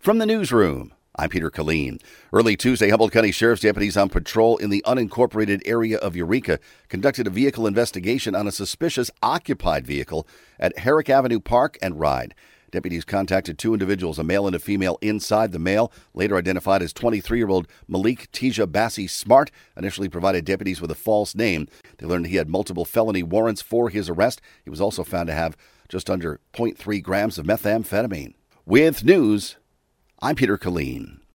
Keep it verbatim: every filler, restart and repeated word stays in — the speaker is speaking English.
From the newsroom, I'm Peter Killeen. Early Tuesday, Humboldt County Sheriff's deputies on patrol in the unincorporated area of Eureka conducted a vehicle investigation on a suspicious occupied vehicle at Herrick Avenue Park and Ride. Deputies contacted two individuals, a male and a female, inside. The male, later identified as twenty-three-year-old Malik Tija Bassi Smart, initially provided deputies with a false name. They learned he had multiple felony warrants for his arrest. He was also found to have just under zero point three grams of methamphetamine. With news, I'm Peter Killeen.